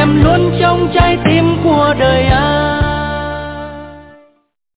em luôn trong trái tim của đời anh.